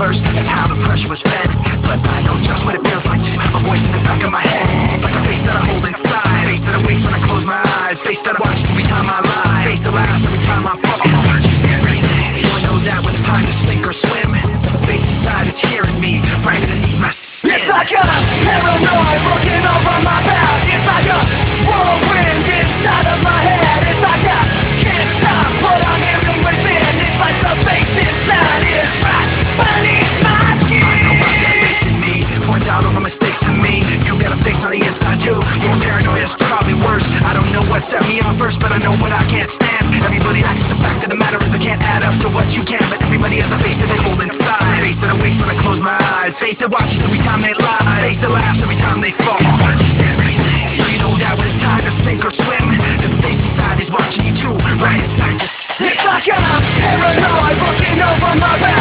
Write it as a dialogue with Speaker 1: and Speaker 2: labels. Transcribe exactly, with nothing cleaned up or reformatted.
Speaker 1: first, that's how the pressure was fed. But I know just what it feels like to have a voice in the back of my head. Like a face that I hold inside, face that awakes when I close my eyes, face that I watch every time I lie, face that laughs every time I fall. You know that when it's time to sink or swim, the face inside is hearing me right underneath my skin.
Speaker 2: It's like a paranoid looking over my back. It's like a whirlwind inside of my head. It's like I can't stop what I'm hearing within. It's like the face inside is right beneath my skin.
Speaker 1: I know about that face in me, points out all the mistakes in me. You got a face on the inside too, your paranoia is probably worse. I don't know what set me off first, but I know what I can't stand. Everybody acts, the fact of the matter is I can't add up to what you can. But everybody has a face that they hold inside, face that awakes when I close my eyes, face that watches every time they lie, face that laughs every time they fall. So you know that when it's time to sink or swim, the face inside is watching you too, right inside your skin.
Speaker 2: It's like I'm paranoid looking over my back.